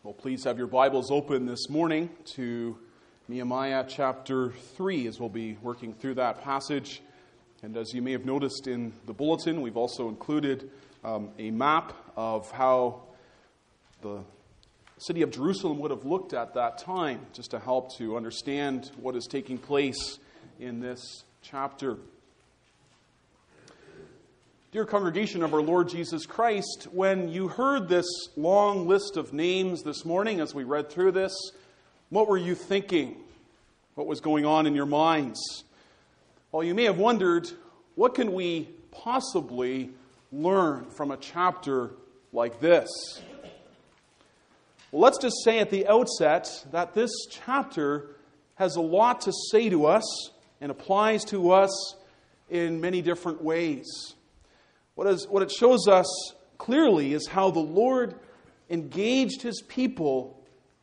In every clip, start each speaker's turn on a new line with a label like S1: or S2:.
S1: Well, please have your Bibles open this morning to Nehemiah chapter 3 as we'll be working through that passage. And as you may have noticed in the bulletin, we've also included a map of how the city of Jerusalem would have looked at that time, just to help to understand what is taking place in this chapter. Dear congregation of our Lord Jesus Christ, when you heard this long list of names this morning as we read through this, what were you thinking? What was going on in your minds? Well, you may have wondered, what can we possibly learn from a chapter like this? Well, let's just say at the outset that this chapter has a lot to say to us and applies to us in many different ways. What it shows us clearly is how the Lord engaged His people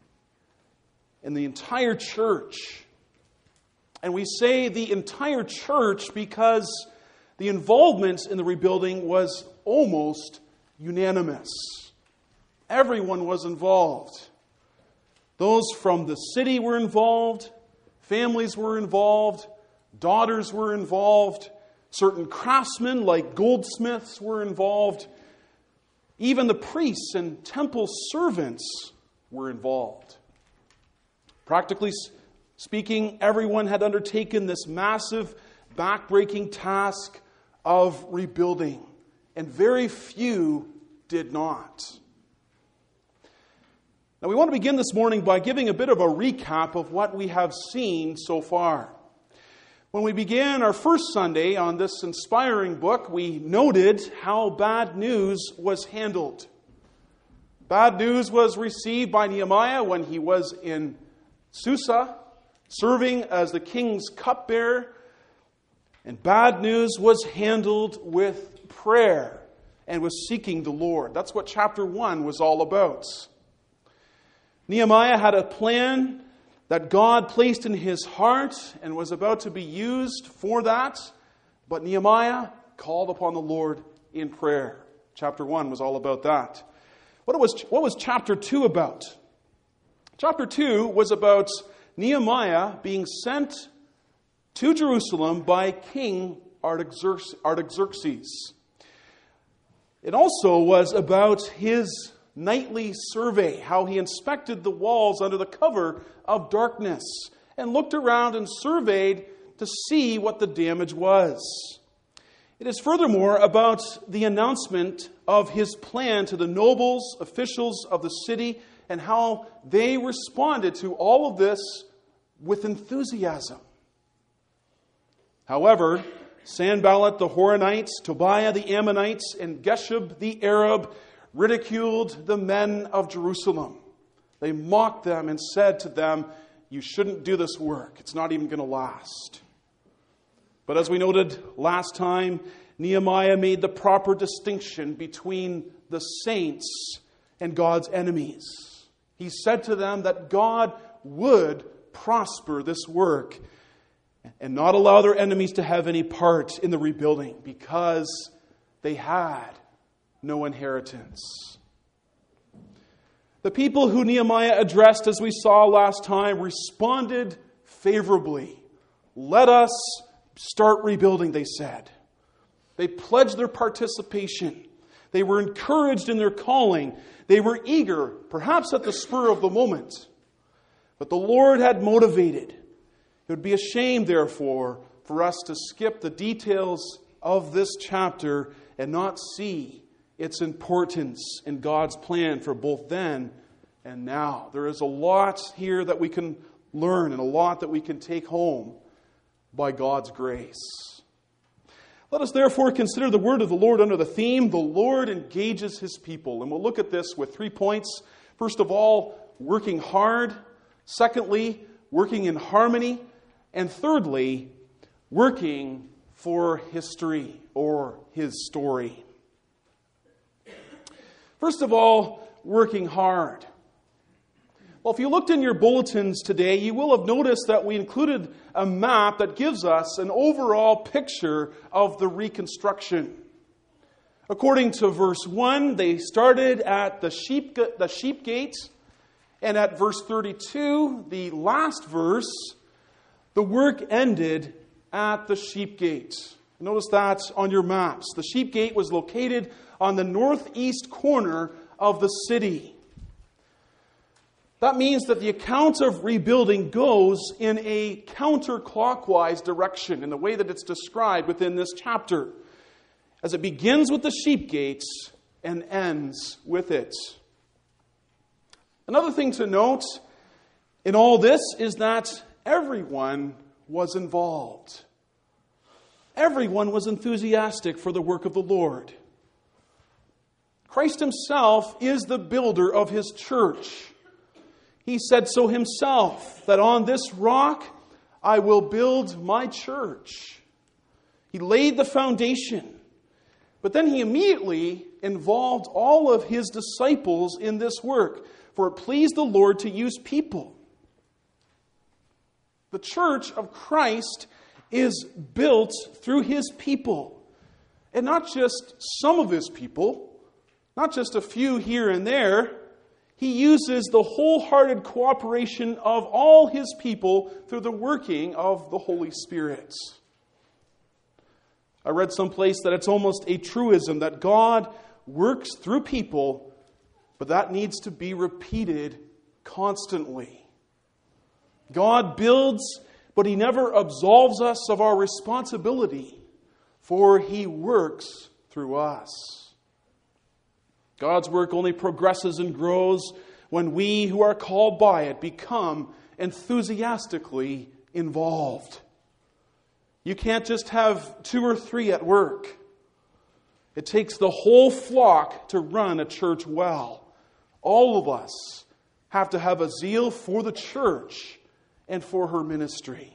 S1: in the entire church. And we say the entire church because the involvement in the rebuilding was almost unanimous. Everyone was involved. Those from the city were involved, families were involved, daughters were involved, certain craftsmen like goldsmiths were involved. Even the priests and temple servants were involved. Practically speaking, everyone had undertaken this massive, back-breaking task of rebuilding, and very few did not. Now, we want to begin this morning by giving a bit of a recap of what we have seen so far. When we began our first Sunday on this inspiring book, we noted how bad news was handled. Bad news was received by Nehemiah when he was in Susa, serving as the king's cupbearer. And bad news was handled with prayer and with seeking the Lord. That's what chapter 1 was all about. Nehemiah had a plan that God placed in his heart and was about to be used for that. But Nehemiah called upon the Lord in prayer. Chapter 1 was all about that. What was chapter 2 about? Chapter 2 was about Nehemiah being sent to Jerusalem by King Artaxerxes. It also was about his nightly survey, how he inspected the walls under the cover of darkness and looked around and surveyed to see what the damage was. It is furthermore about the announcement of his plan to the nobles, officials of the city, and how they responded to all of this with enthusiasm. However, Sanballat the Horonites, Tobiah the Ammonites, and Geshub the Arab ridiculed the men of Jerusalem. They mocked them and said to them, "You shouldn't do this work. It's not even going to last." But as we noted last time, Nehemiah made the proper distinction between the saints and God's enemies. He said to them that God would prosper this work and not allow their enemies to have any part in the rebuilding because they had no inheritance. The people who Nehemiah addressed, as we saw last time, responded favorably. "Let us start rebuilding," they said. They pledged their participation. They were encouraged in their calling. They were eager, perhaps at the spur of the moment. But the Lord had motivated. It would be a shame, therefore, for us to skip the details of this chapter and not see its importance in God's plan for both then and now. There is a lot here that we can learn and a lot that we can take home by God's grace. Let us therefore consider the word of the Lord under the theme, "The Lord engages His people." And we'll look at this with 3 points. First of all, working hard. Secondly, working in harmony. And thirdly, working for history or His story. First of all, working hard. Well, if you looked in your bulletins today, you will have noticed that we included a map that gives us an overall picture of the reconstruction. According to verse 1, they started at the sheep gate And at verse 32, the last verse, the work ended at the sheep gate. Notice that on your maps. The sheep gate was located on the northeast corner of the city. That means that the account of rebuilding goes in a counterclockwise direction in the way that it's described within this chapter, as it begins with the sheep gates and ends with it. Another thing to note in all this is that everyone was involved. Everyone was enthusiastic for the work of the Lord. Christ himself is the builder of his church. He said so himself, that on this rock I will build my church. He laid the foundation, but then he immediately involved all of his disciples in this work, for it pleased the Lord to use people. The church of Christ is built through his people, and not just some of his people, not just a few here and there. He uses the wholehearted cooperation of all his people through the working of the Holy Spirit. I read someplace that it's almost a truism that God works through people, but that needs to be repeated constantly. God builds, but he never absolves us of our responsibility, for he works through us. God's work only progresses and grows when we who are called by it become enthusiastically involved. You can't just have 2 or 3 at work. It takes the whole flock to run a church well. All of us have to have a zeal for the church and for her ministry.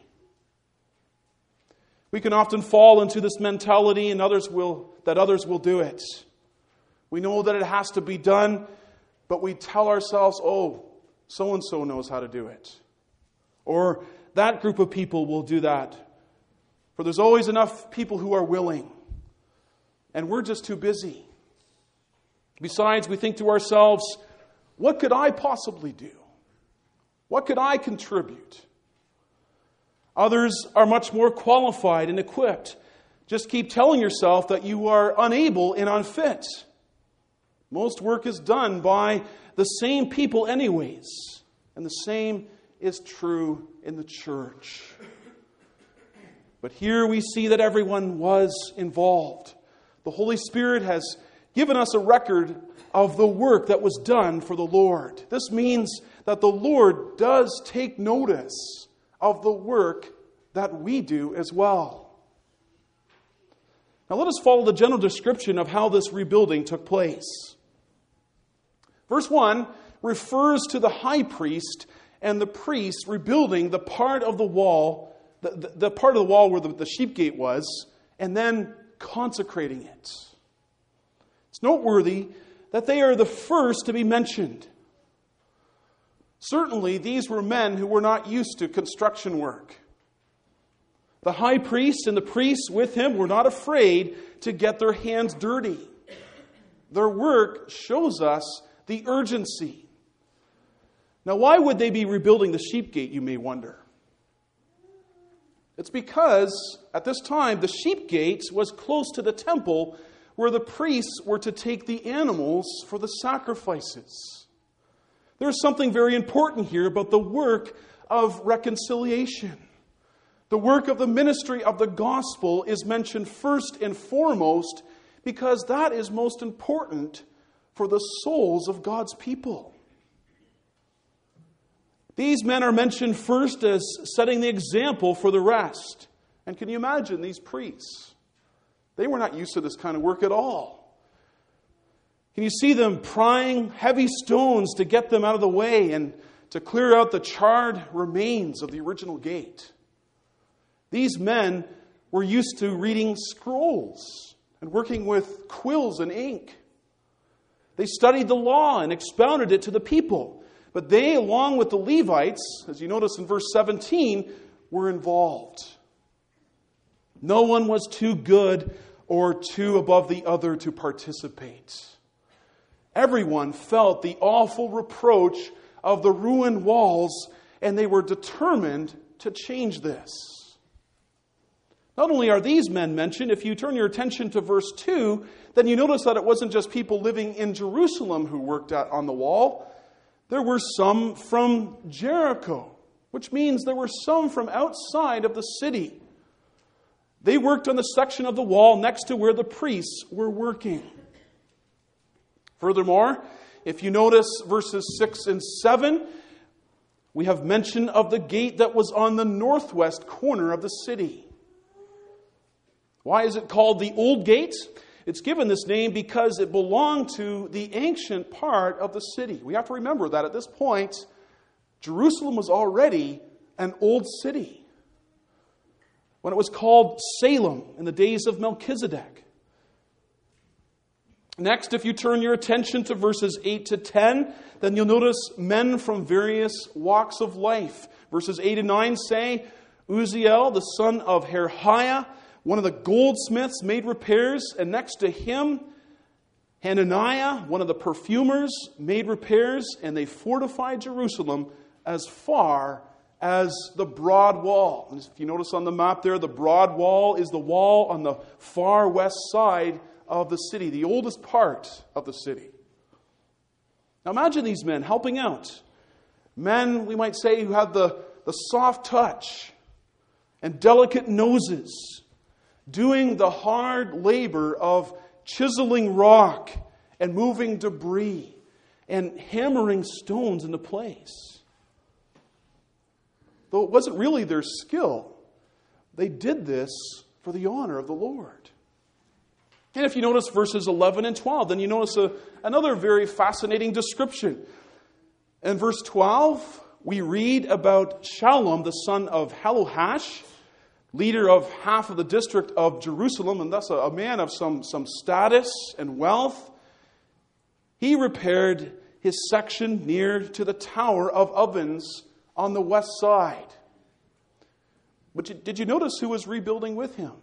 S1: We can often fall into this mentality and others will do it. We know that it has to be done, but we tell ourselves, oh, so-and-so knows how to do it. Or that group of people will do that. For there's always enough people who are willing. And we're just too busy. Besides, we think to ourselves, what could I possibly do? What could I contribute? Others are much more qualified and equipped. Just keep telling yourself that you are unable and unfit. Most work is done by the same people anyways. And the same is true in the church. But here we see that everyone was involved. The Holy Spirit has given us a record of the work that was done for the Lord. This means that the Lord does take notice of the work that we do as well. Now let us follow the general description of how this rebuilding took place. Verse 1 refers to the high priest and the priests rebuilding the part of the wall, the part of the wall where the sheep gate was, and then consecrating it. It's noteworthy that they are the first to be mentioned. Certainly, these were men who were not used to construction work. The high priest and the priests with him were not afraid to get their hands dirty. Their work shows us the urgency. Now, why would they be rebuilding the sheep gate, you may wonder? It's because at this time the sheep gate was close to the temple where the priests were to take the animals for the sacrifices. There's something very important here about the work of reconciliation. The work of the ministry of the gospel is mentioned first and foremost because that is most important for the souls of God's people. These men are mentioned first as setting the example for the rest. And can you imagine these priests? They were not used to this kind of work at all. Can you see them prying heavy stones to get them out of the way and to clear out the charred remains of the original gate? These men were used to reading scrolls and working with quills and ink. They studied the law and expounded it to the people. But they, along with the Levites, as you notice in verse 17, were involved. No one was too good or too above the other to participate. Everyone felt the awful reproach of the ruined walls, and they were determined to change this. Not only are these men mentioned, if you turn your attention to verse 2, then you notice that it wasn't just people living in Jerusalem who worked on the wall. There were some from Jericho, which means there were some from outside of the city. They worked on the section of the wall next to where the priests were working. Furthermore, if you notice verses 6 and 7, we have mention of the gate that was on the northwest corner of the city. Why is it called the Old Gate? It's given this name because it belonged to the ancient part of the city. We have to remember that at this point, Jerusalem was already an old city. When it was called Salem in the days of Melchizedek. Next, if you turn your attention to verses 8 to 10, then you'll notice men from various walks of life. Verses 8 and 9 say, Uzziel, the son of Harhaiah, one of the goldsmiths, made repairs, and next to him, Hananiah, one of the perfumers, made repairs, and they fortified Jerusalem as far as the broad wall. And if you notice on the map there, the broad wall is the wall on the far west side of the city, the oldest part of the city. Now imagine these men helping out. Men, we might say, who have the soft touch and delicate noses, doing the hard labor of chiseling rock and moving debris and hammering stones into place. Though it wasn't really their skill, they did this for the honor of the Lord. And if you notice verses 11 and 12, then you notice another very fascinating description. In verse 12, we read about Shallum, the son of Haluhash, leader of half of the district of Jerusalem, and thus a man of some status and wealth. He repaired his section near to the Tower of Ovens on the west side. But did you notice who was rebuilding with him?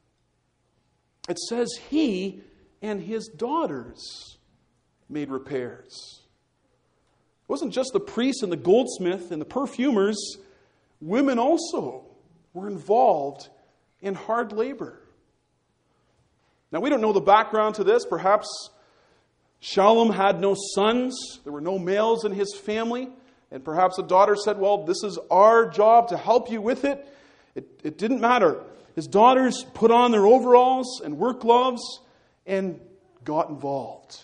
S1: It says he and his daughters made repairs. It wasn't just the priests and the goldsmith and the perfumers. Women also were involved in hard labor. Now, we don't know the background to this. Perhaps Shallum had no sons. There were no males in his family. And perhaps a daughter said, well, this is our job to help you with it. It didn't matter. His daughters put on their overalls and work gloves and got involved.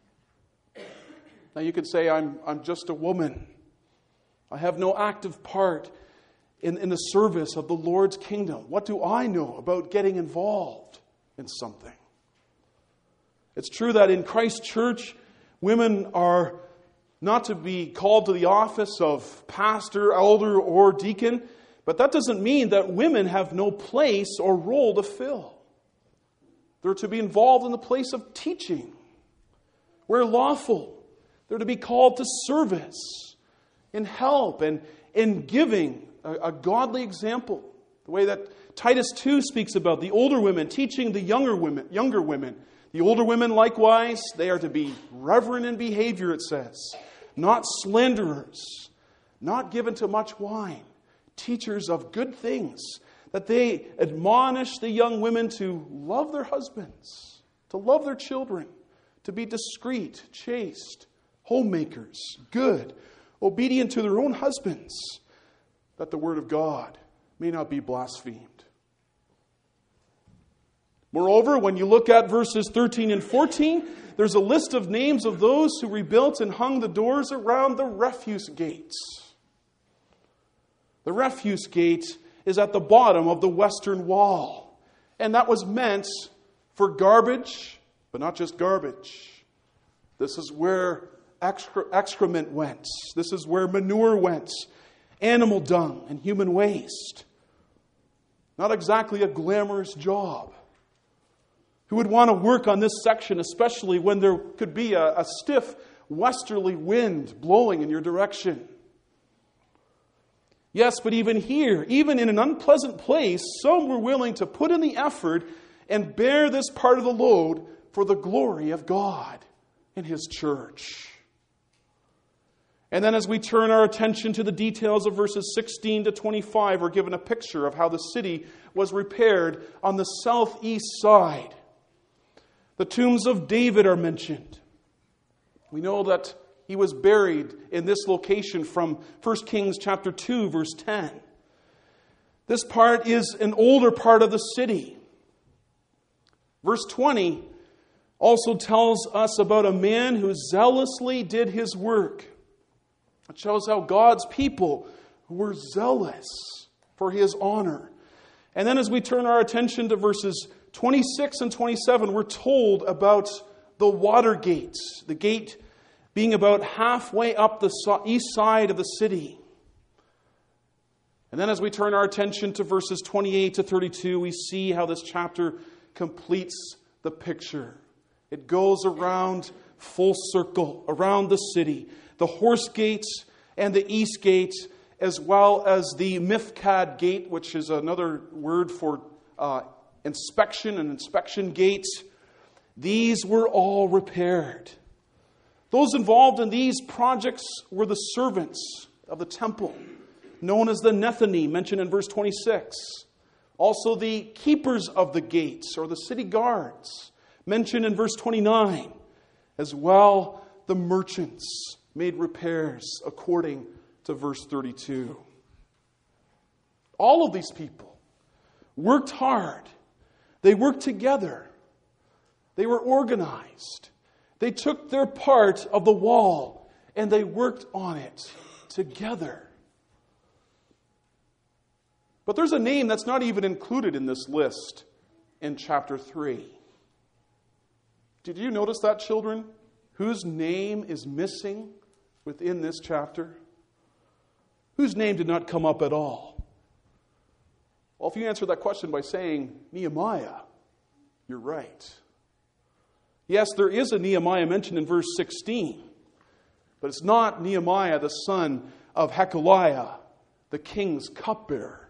S1: Now you could say, I'm just a woman. I have no active part in the service of the Lord's kingdom. What do I know about getting involved in something? It's true that in Christ's church, women are not to be called to the office of pastor, elder, or deacon, but that doesn't mean that women have no place or role to fill. They're to be involved in the place of teaching, where lawful. They're to be called to service, in help, and in giving a godly example. The way that Titus 2 speaks about the older women teaching the younger women. The older women, likewise, they are to be reverent in behavior, it says. Not slanderers, not given to much wine, teachers of good things, that they admonish the young women to love their husbands, to love their children, to be discreet, chaste, homemakers, good, obedient to their own husbands, that the word of God may not be blasphemed. Moreover, when you look at verses 13 and 14, there's a list of names of those who rebuilt and hung the doors around the refuse gates. The refuse gate is at the bottom of the western wall. And that was meant for garbage, but not just garbage. This is where excrement went. This is where manure went. Animal dung and human waste. Not exactly a glamorous job. Who would want to work on this section, especially when there could be a stiff westerly wind blowing in your direction? Yes, but even here, even in an unpleasant place, some were willing to put in the effort and bear this part of the load for the glory of God and His church. And then as we turn our attention to the details of verses 16 to 25, we're given a picture of how the city was repaired on the southeast side. The tombs of David are mentioned. We know that he was buried in this location from 1 Kings chapter 2, verse 10. This part is an older part of the city. Verse 20 also tells us about a man who zealously did his work. It shows how God's people were zealous for His honor. And then as we turn our attention to verses 26 and 27, we're told about the water gates, the gate being about halfway up the east side of the city. And then as we turn our attention to verses 28 to 32, we see how this chapter completes the picture. It goes around full circle, around the city. The horse gates and the east gate, as well as the Mifkad gate, which is another word for inspection and inspection gates. These were all repaired. Those involved in these projects were the servants of the temple, known as the Nethinim, mentioned in verse 26. Also the keepers of the gates, or the city guards, mentioned in verse 29. As well, the merchants made repairs according to verse 32. All of these people worked hard. They worked together. They were organized. They took their part of the wall and they worked on it together. But there's a name that's not even included in this list in chapter 3. Did you notice that, children? Whose name is missing within this chapter? Whose name did not come up at all? Well, if you answer that question by saying Nehemiah, you're right. Yes, there is a Nehemiah mentioned in verse 16, but it's not Nehemiah, the son of Hekeliah, the king's cupbearer.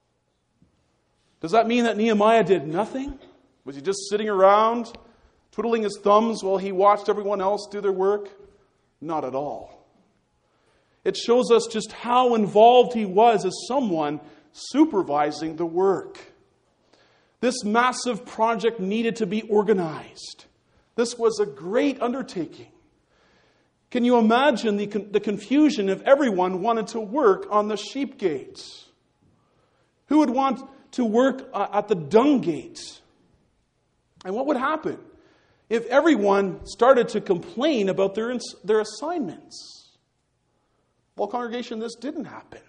S1: Does that mean that Nehemiah did nothing? Was he just sitting around, twiddling his thumbs while he watched everyone else do their work? Not at all. It shows us just how involved he was as someone supervising the work. This massive project needed to be organized. This was a great undertaking. Can you imagine the confusion if everyone wanted to work on the sheep gates? Who would want to work at the dung gates? And what would happen if everyone started to complain about their assignments? Well, congregation, this didn't happen.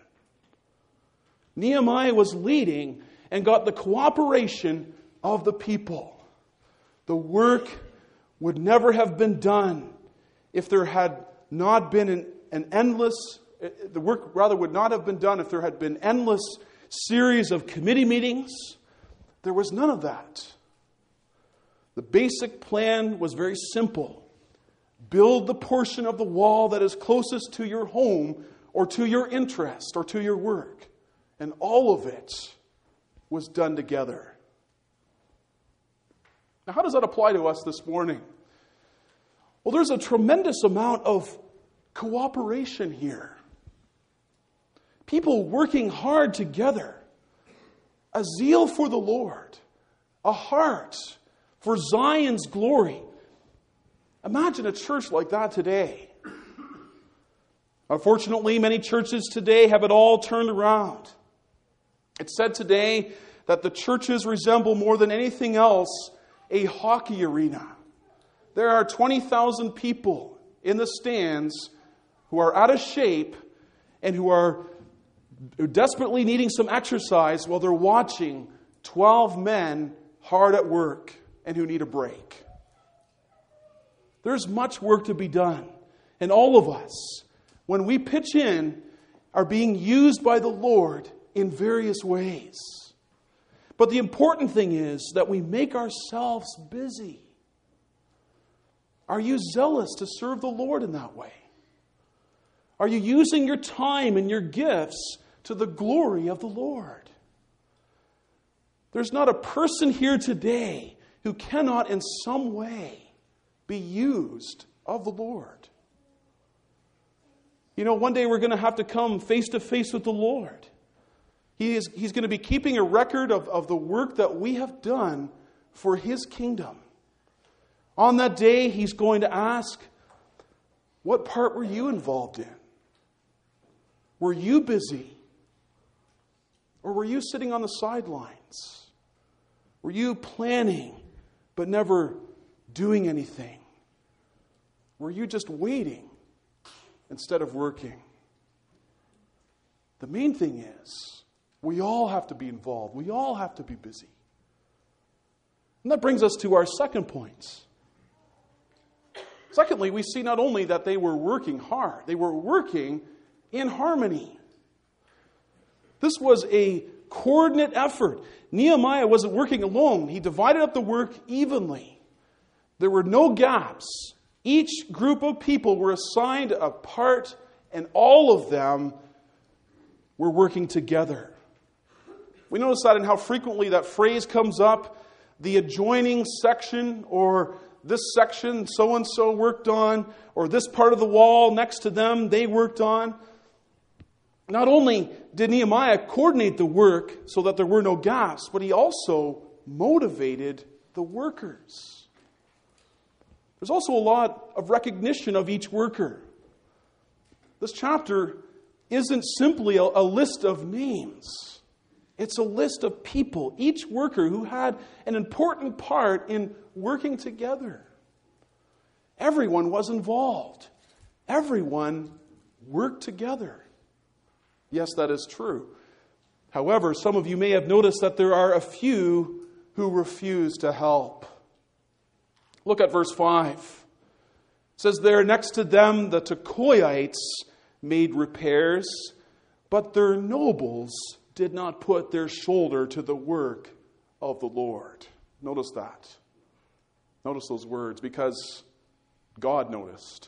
S1: Nehemiah was leading and got the cooperation of the people. The work would never have been done if there had not been the work rather would not have been done if there had been endless series of committee meetings. There was none of that. The basic plan was very simple. Build the portion of the wall that is closest to your home or to your interest or to your work. And all of it was done together. Now, how does that apply to us this morning? Well, there's a tremendous amount of cooperation here. People working hard together. A zeal for the Lord. A heart for Zion's glory. Imagine a church like that today. Unfortunately, many churches today have it all turned around. It's said today that the churches resemble more than anything else a hockey arena. There are 20,000 people in the stands who are out of shape and who are desperately needing some exercise while they're watching 12 men hard at work and who need a break. There's much work to be done. And all of us, when we pitch in, are being used by the Lord in various ways. But the important thing is that we make ourselves busy. Are you zealous to serve the Lord in that way? Are you using your time and your gifts to the glory of the Lord? There's not a person here today who cannot in some way be used of the Lord. One day we're going to have to come face to face with the Lord. He's going to be keeping a record of the work that we have done for His kingdom. On that day, He's going to ask, what part were you involved in? Were you busy? Or were you sitting on the sidelines? Were you planning but never doing anything? Were you just waiting instead of working? The main thing is, we all have to be involved. We all have to be busy. And that brings us to our second point. Secondly, we see not only that they were working hard, they were working in harmony. This was a coordinate effort. Nehemiah wasn't working alone. He divided up the work evenly. There were no gaps. Each group of people were assigned a part, and all of them were working together. We notice that in how frequently that phrase comes up, the adjoining section, or this section so-and-so worked on, or this part of the wall next to them they worked on. Not only did Nehemiah coordinate the work so that there were no gaps, but he also motivated the workers. There's also a lot of recognition of each worker. This chapter isn't simply a list of names. It's a list of people, each worker who had an important part in working together. Everyone was involved. Everyone worked together. Yes, that is true. However, some of you may have noticed that there are a few who refuse to help. Look at verse 5. It says there, next to them the Tekoites made repairs, but their nobles did not put their shoulder to the work of the Lord. Notice that. Notice those words, because God noticed.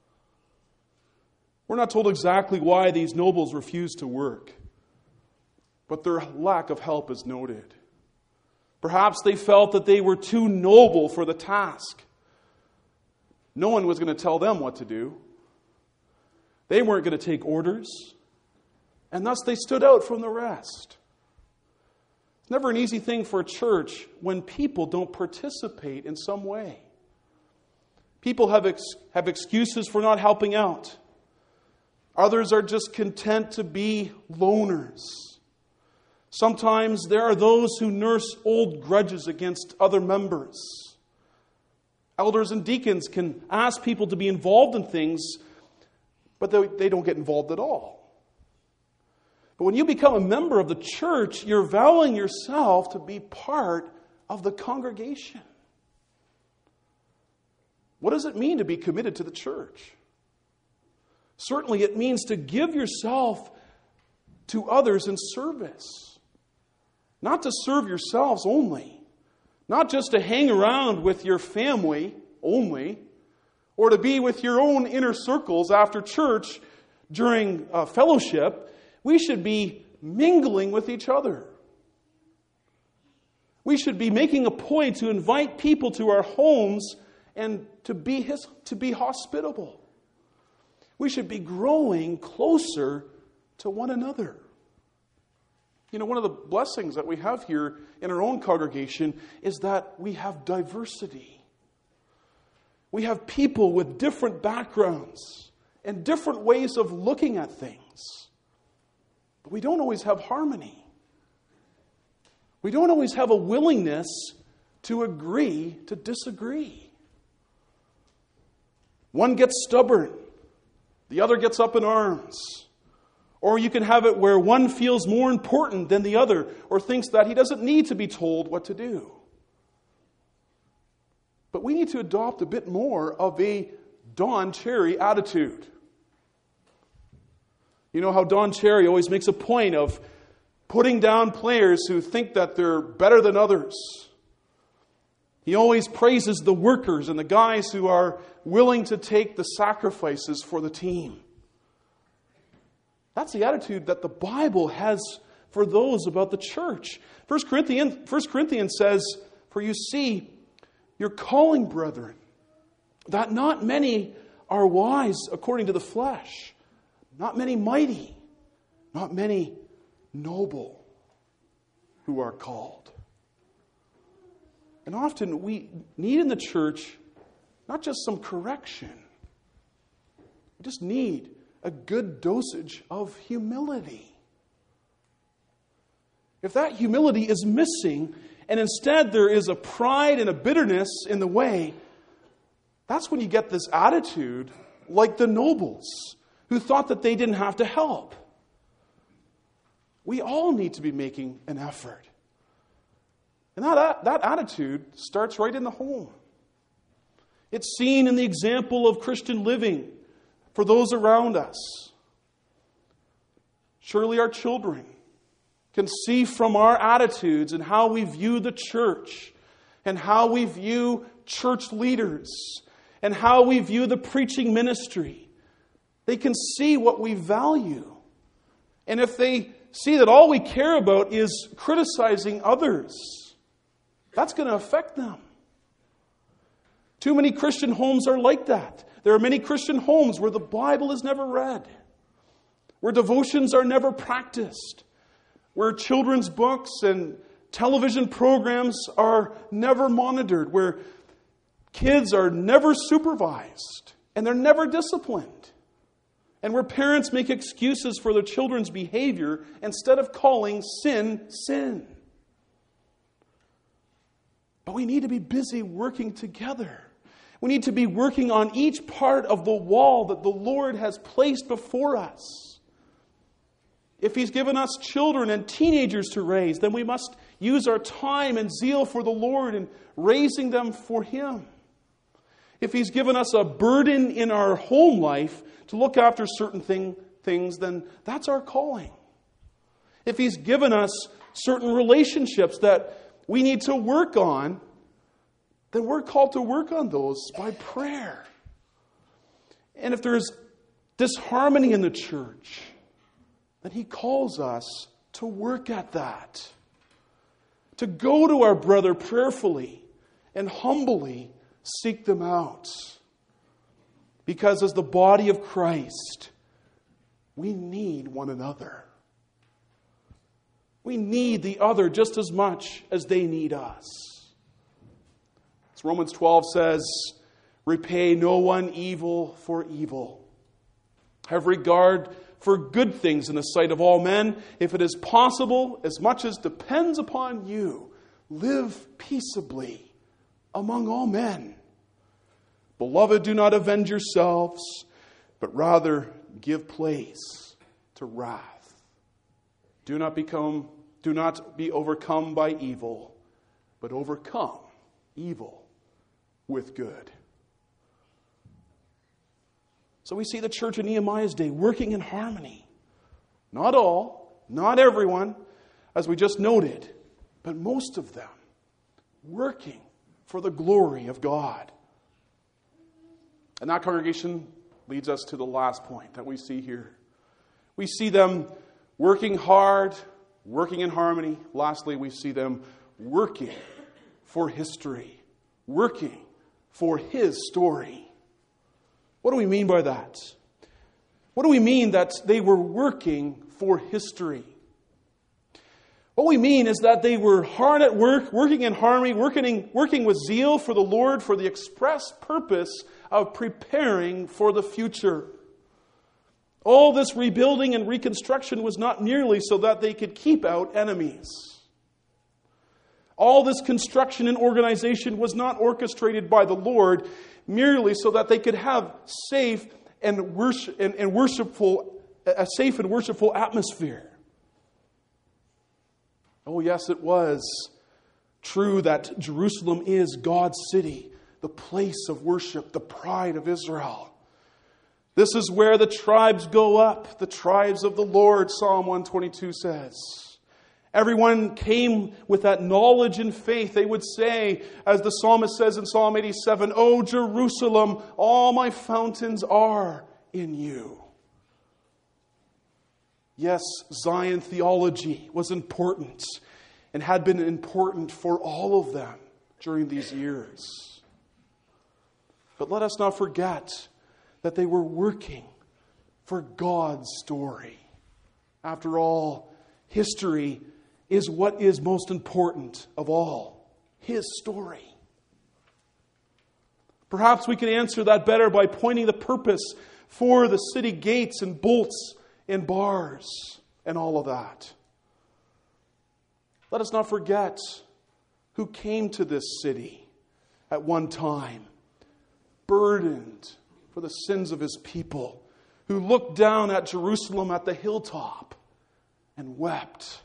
S1: We're not told exactly why these nobles refused to work, but their lack of help is noted. Perhaps they felt that they were too noble for the task. No one was going to tell them what to do. They weren't going to take orders, and thus they stood out from the rest. It's never an easy thing for a church when people don't participate in some way. People have excuses for not helping out. Others are just content to be loners. Sometimes there are those who nurse old grudges against other members. Elders and deacons can ask people to be involved in things, but they don't get involved at all. But when you become a member of the church, you're vowing yourself to be part of the congregation. What does it mean to be committed to the church? Certainly it means to give yourself to others in service. Not to serve yourselves only. Not just to hang around with your family only, or to be with your own inner circles after church during fellowship. We should be mingling with each other. We should be making a point to invite people to our homes and to be hospitable. We should be growing closer to one another. One of the blessings that we have here in our own congregation is that we have diversity. We have people with different backgrounds and different ways of looking at things. But we don't always have harmony. We don't always have a willingness to agree to disagree. One gets stubborn. The other gets up in arms. Or you can have it where one feels more important than the other, or thinks that he doesn't need to be told what to do. But we need to adopt a bit more of a Don Cherry attitude. You know how Don Cherry always makes a point of putting down players who think that they're better than others. He always praises the workers and the guys who are willing to take the sacrifices for the team. That's the attitude that the Bible has for those about the church. 1 Corinthians says, "For you see, your calling, brethren, that not many are wise according to the flesh, not many mighty, not many noble who are called. And often we need in the church not just some correction. We just need a good dosage of humility. If that humility is missing, and instead there is a pride and a bitterness in the way, that's when you get this attitude like the nobles who thought that they didn't have to help. We all need to be making an effort. And that attitude starts right in the home. It's seen in the example of Christian living for those around us. Surely our children can see from our attitudes and how we view the church and how we view church leaders and how we view the preaching ministry. They can see what we value. And if they see that all we care about is criticizing others, that's going to affect them. Too many Christian homes are like that. There are many Christian homes where the Bible is never read, where devotions are never practiced, where children's books and television programs are never monitored, where kids are never supervised and they're never disciplined, and where parents make excuses for their children's behavior instead of calling sin, sin. But we need to be busy working together. We need to be working on each part of the wall that the Lord has placed before us. If He's given us children and teenagers to raise, then we must use our time and zeal for the Lord in raising them for Him. If He's given us a burden in our home life to look after certain things, then that's our calling. If He's given us certain relationships that we need to work on, then we're called to work on those by prayer. And if there's disharmony in the church, then He calls us to work at that. To go to our brother prayerfully and humbly seek them out. Because as the body of Christ, we need one another. We need the other just as much as they need us. As Romans 12 says, repay no one evil for evil. Have regard for good things in the sight of all men. If it is possible, as much as depends upon you, live peaceably among all men. Beloved, do not avenge yourselves, but rather give place to wrath. Do not be overcome by evil, but overcome evil with good. So we see the church in Nehemiah's day working in harmony. Not all, not everyone, as we just noted, but most of them working for the glory of God. And that congregation leads us to the last point that we see here. We see them working hard, working in harmony. Lastly, we see them working for history, working for His story. What do we mean by that? What do we mean that they were working for history? What we mean is that they were hard at work, working in harmony, working with zeal for the Lord for the express purpose of preparing for the future. All this rebuilding and reconstruction was not merely so that they could keep out enemies. All this construction and organization was not orchestrated by the Lord merely so that they could have a safe and worshipful atmosphere. Oh yes, it was true that Jerusalem is God's city, the place of worship, the pride of Israel. This is where the tribes go up, the tribes of the Lord, Psalm 122 says. Everyone came with that knowledge and faith. They would say, as the psalmist says in Psalm 87, "O Jerusalem, all my fountains are in you." Yes, Zion theology was important and had been important for all of them during these years. But let us not forget that they were working for God's story. After all, history is what is most important of all. His story. Perhaps we could answer that better by pointing the purpose for the city gates and bolts and bars and all of that. Let us not forget who came to this city at one time, burdened for the sins of his people, who looked down at Jerusalem at the hilltop and wept.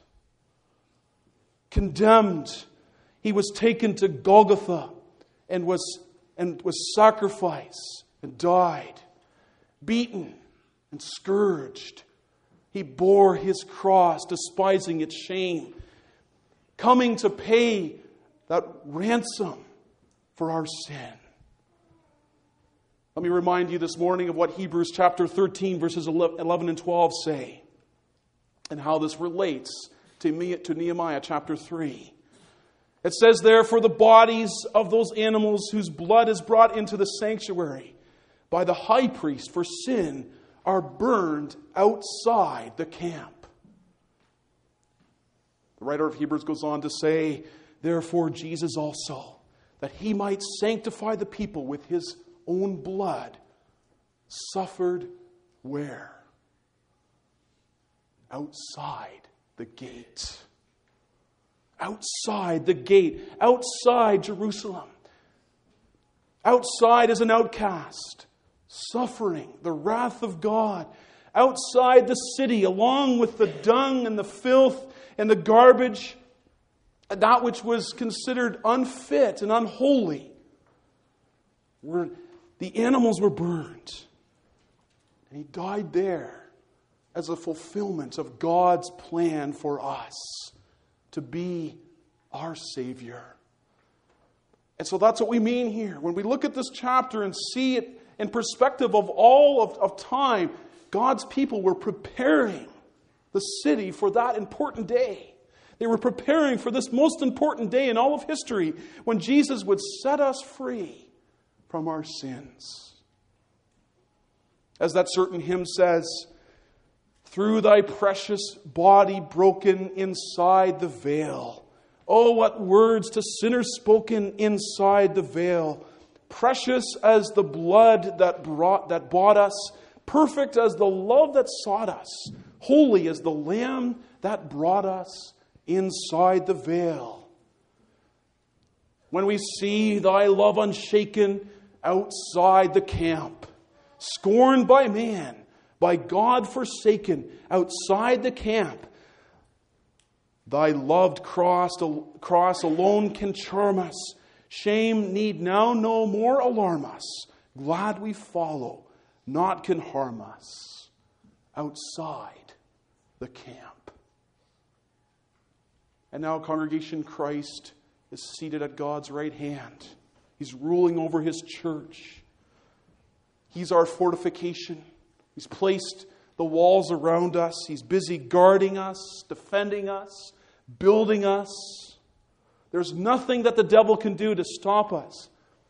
S1: Condemned, he was taken to Golgotha and was sacrificed and died. Beaten and scourged, he bore his cross, despising its shame, coming to pay that ransom for our sin. Let me remind you this morning of what Hebrews chapter 13, verses 11 and 12 say, and how this relates to Nehemiah chapter 3. It says, "Therefore the bodies of those animals whose blood is brought into the sanctuary by the high priest for sin are burned outside the camp." The writer of Hebrews goes on to say, "Therefore Jesus also, that he might sanctify the people with his own blood, suffered" where? Outside the gate. Outside the gate. Outside Jerusalem. Outside as an outcast. Suffering the wrath of God. Outside the city, along with the dung and the filth and the garbage, and that which was considered unfit and unholy, where the animals were burned. And he died there as a fulfillment of God's plan for us to be our Savior. And so that's what we mean here. When we look at this chapter and see it in perspective of all of time, God's people were preparing the city for that important day. They were preparing for this most important day in all of history, when Jesus would set us free from our sins. As that certain hymn says, "Through thy precious body broken inside the veil." Oh, what words to sinners spoken inside the veil. Precious as the blood that bought us, perfect as the love that sought us, holy as the Lamb that brought us inside the veil. When we see thy love unshaken outside the camp, scorned by man, by God forsaken, outside the camp, thy loved cross alone can charm us. Shame need now no more alarm us. Glad we follow, naught can harm us. Outside the camp. And now, congregation, Christ is seated at God's right hand. He's ruling over his church. He's our fortification. He's placed the walls around us. He's busy guarding us, defending us, building us. There's nothing that the devil can do to stop us.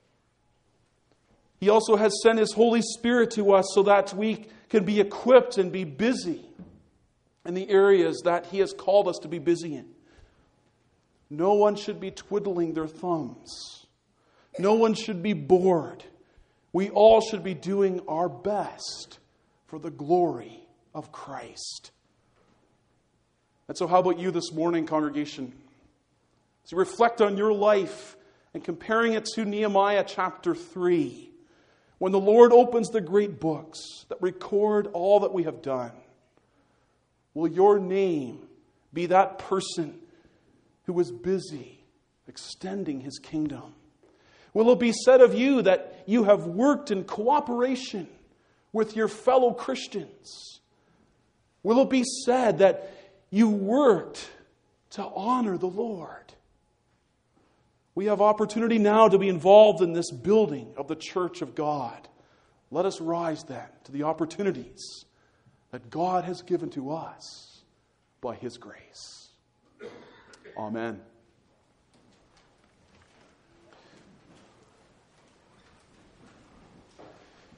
S1: He also has sent his Holy Spirit to us so that we can be equipped and be busy in the areas that he has called us to be busy in. No one should be twiddling their thumbs. No one should be bored. We all should be doing our best for the glory of Christ. And so how about you this morning, congregation? As you reflect on your life and comparing it to Nehemiah chapter 3, when the Lord opens the great books that record all that we have done, will your name be that person who was busy extending his kingdom? Will it be said of you that you have worked in cooperation with your fellow Christians? Will it be said that you worked to honor the Lord? We have opportunity now to be involved in this building of the church of God. Let us rise then to the opportunities that God has given to us by his grace. Amen.